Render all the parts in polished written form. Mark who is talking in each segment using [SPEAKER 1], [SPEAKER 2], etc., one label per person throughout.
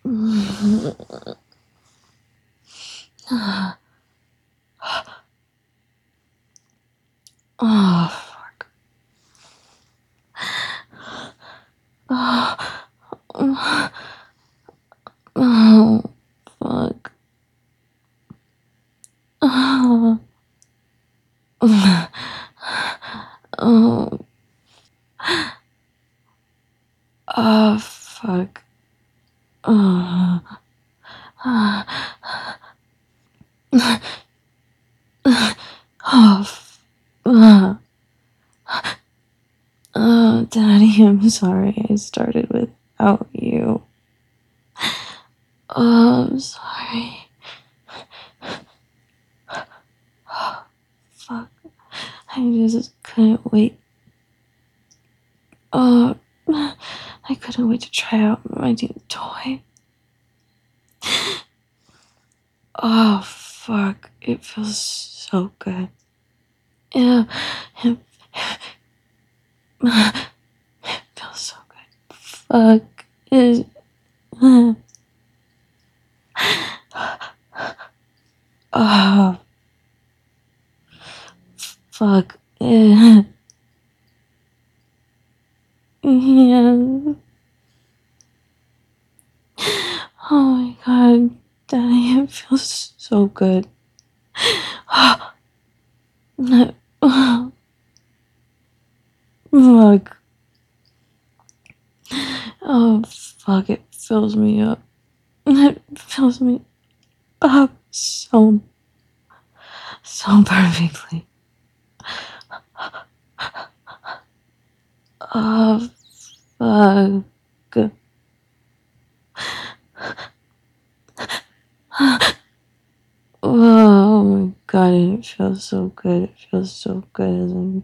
[SPEAKER 1] Oh, fuck. Oh, oh, fuck. Oh, oh, oh, fuck. Oh, oh, oh, Daddy, I'm sorry I started without you. Oh, I'm sorry. Oh, fuck. I just couldn't wait. Oh, I couldn't wait to try out my new toy. Oh, fuck. It feels so good. Yeah, it, it feels so good. Fuck. Oh, fuck. Yeah. Oh my god. Daddy, it feels so good. Fuck. Oh, fuck. It fills me up. It fills me up so perfectly. Oh, fuck. Oh my god, it feels so good. It feels so good as I'm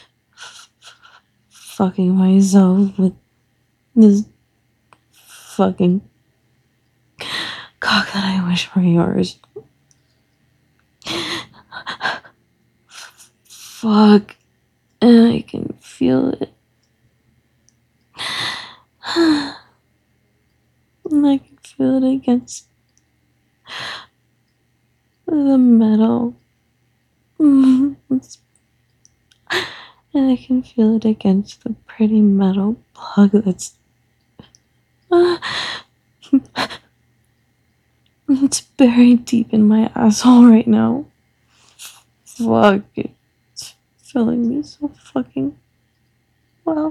[SPEAKER 1] fucking myself with this fucking cock that I wish were yours. Fuck. And I can feel it. And I can feel it against the metal. And I can feel it against the pretty metal plug that's. It's buried deep in my asshole right now. Fuck. It's filling me so fucking well.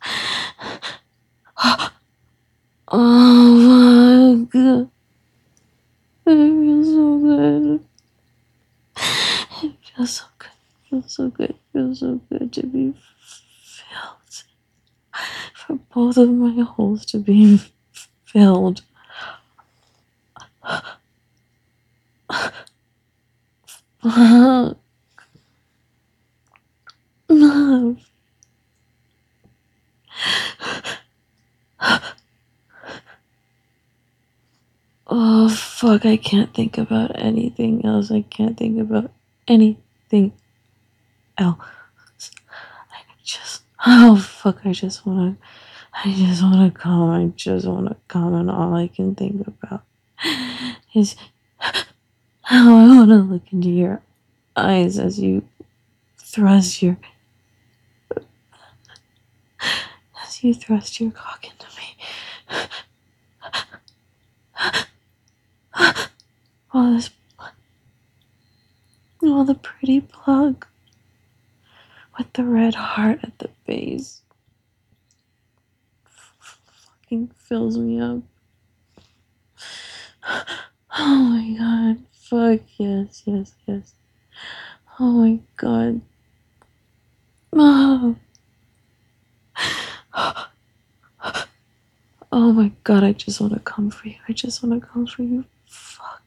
[SPEAKER 1] Oh, fuck. It feels so good. It feels so good. It feels so good. It feels so good to be filled. For both of my holes to be filled. Oh, fuck. I can't think about anything else. I can't think about anything else. Oh, fuck. I just wanna come. I just wanna come, and all I can think about is how I wanna look into your eyes as you thrust your cock into me. Oh, the pretty plug with the red heart at the base fucking fills me up. Oh my god. Fuck yes, yes, yes. Oh my god. Oh. Oh my god, I just wanna come for you. I just wanna come for you. Fuck.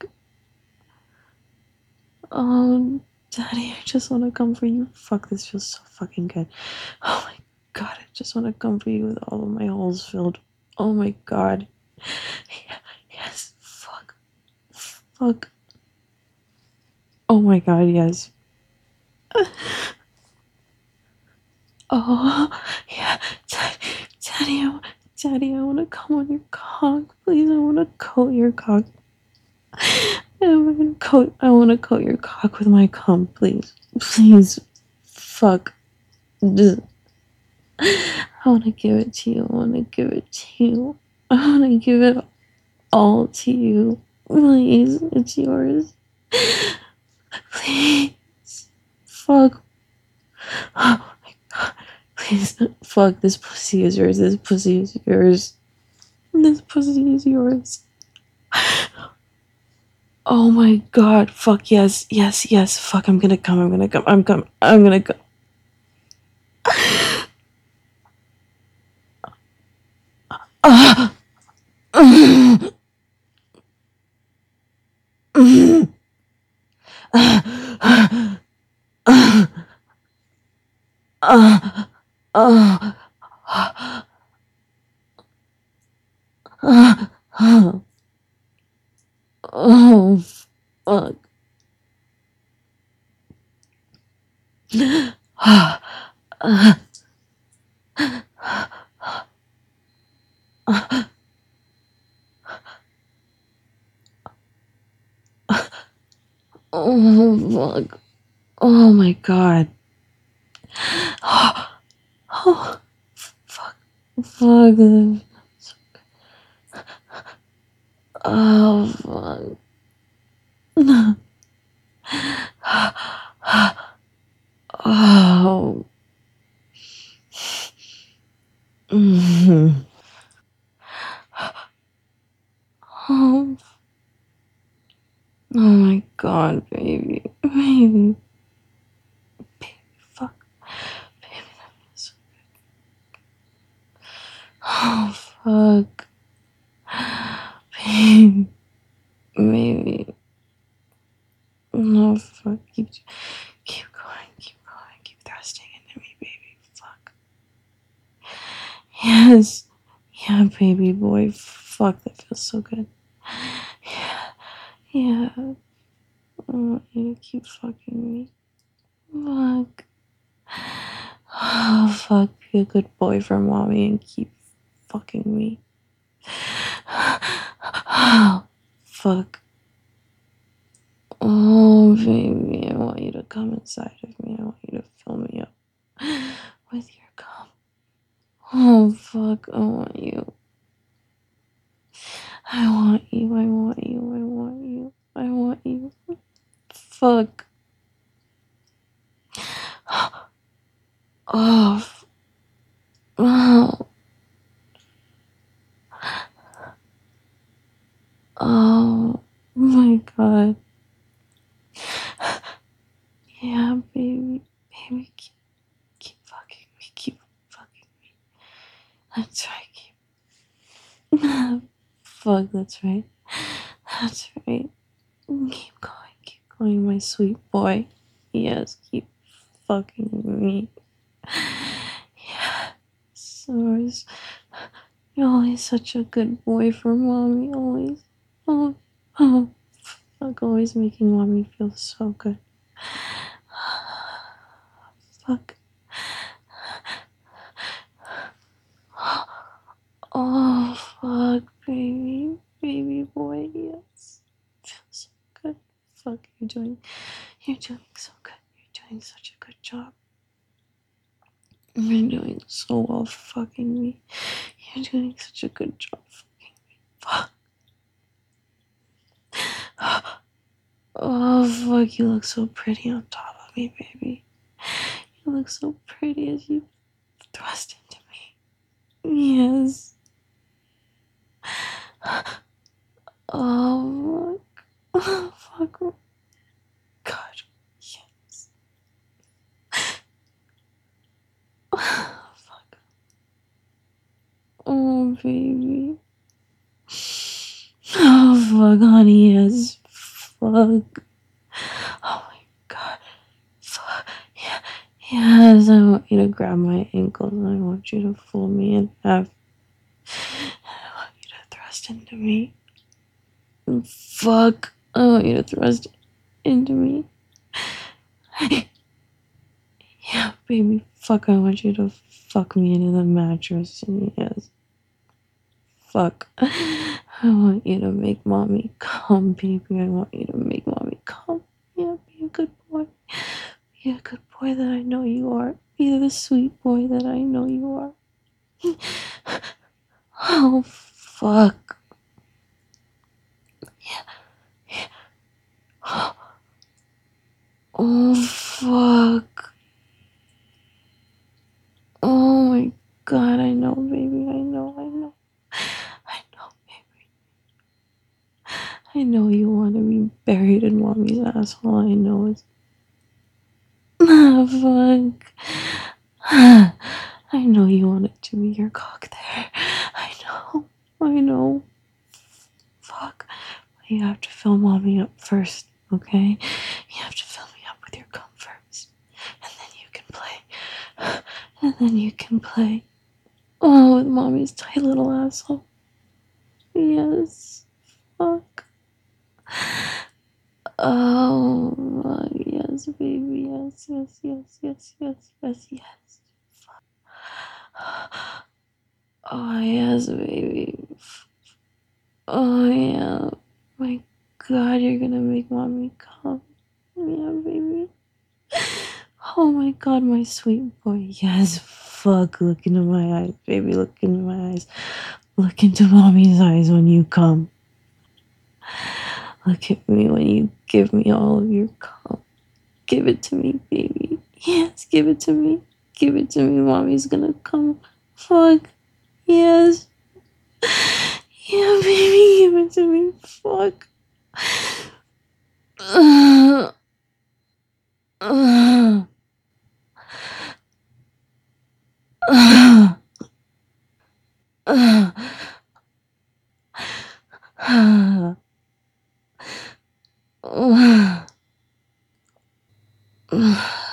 [SPEAKER 1] Oh, Daddy, I just wanna come for you. Fuck, this feels so fucking good. Oh my god, I just wanna come for you with all of my holes filled. Oh my god. Yeah, yes, fuck. Fuck. Oh my god, yes. Oh, yeah. Daddy, Daddy, I want to come on your cock. Please, I want to coat your cock. I want to coat your cock with my cum, please. Please. Fuck. Just, I want to give it to you. I want to give it to you. I want to give it all to you. Please, it's yours. Please. Fuck. Oh my god. Please. Fuck. This pussy is yours. This pussy is yours. This pussy is yours. Oh my god. Fuck. Yes. Yes. Yes. Fuck. I'm gonna come. I'm gonna come. I'm coming. I'm gonna come. Oh, fuck. Oh, fuck. Oh my god. Oh, fuck. Fuck. Oh, fuck. Oh. Mhm. Oh. Oh my god, baby. Baby. Baby, fuck. Baby, that feels so good. Oh, fuck. Baby. Baby. No, fuck. Keep going. Keep going. Keep thrusting into me, baby. Fuck. Yes. Yeah, baby boy. Fuck, that feels so good. Yeah. Yeah. I want you to keep fucking me. Fuck. Oh, fuck. Be a good boy for mommy and keep fucking me. Oh, fuck. Oh, baby. I want you to come inside of me. I want you to fill me up with your cum. Oh, fuck. I want you. I want you. I want you. I want you. I want you. Fuck. Oh. Oh. Oh. My god. Yeah, baby. Baby, keep fucking me. Keep fucking me. That's right. Keep. Fuck, that's right. That's right. Keep going. Keep going, my sweet boy. Yes, keep fucking me. Yes. Always. You're always such a good boy for mommy. Always. Oh. Oh. Fuck, always making mommy feel so good. Fuck. Oh, fuck, baby. Baby boy, yes. Feels so good. Fuck, you're doing so good. You're doing such a good job. You're doing so well fucking me. You're doing such a good job fucking me. Fuck. Oh, fuck, you look so pretty on top of me, baby. You look so pretty as you thrust into me. Yes. Oh, fuck. Oh, fuck. God. Yes. Fuck. Oh, baby. Oh, fuck, honey, yes. Fuck. Oh my god. Fuck. Yeah. Yes, I want you to grab my ankles and I want you to fool me in half. I want you to thrust into me. Fuck. I want you to thrust into me. Yeah, baby. Fuck, I want you to fuck me into the mattress. And yes. fuck. I want you to make mommy come, baby. I want you to make mommy come. Yeah, be a good boy. Be a good boy that I know you are. Be the sweet boy that I know you are. Oh, fuck. Oh, fuck. Oh my god, I know, baby. I know, I know. I know, baby. I know you want to be buried in mommy's asshole. I know it's. Ah, fuck. I know you wanted to be your cock there. I know. I know. Fuck. But you have to fill mommy up first, okay? You have to fill me up with your cum first. And then you can play. And then you can play. Oh, with mommy's tight little asshole. Yes. Fuck. Oh, yes, baby. Yes, yes, yes, yes, yes, yes, yes. Oh, yes, baby. Oh, yeah. My god, you're gonna make mommy come. Yeah, baby. Oh my god, my sweet boy. Yes, fuck. Look into my eyes, baby. Look into my eyes. Look into mommy's eyes when you come. Look at me when you give me all of your cum. Give it to me, baby. Yes, give it to me. Give it to me. Mommy's gonna come. Fuck. Yes. Yeah, baby, give it to me. Fuck. Uh, uh, uh, uh, uh, uh, uh.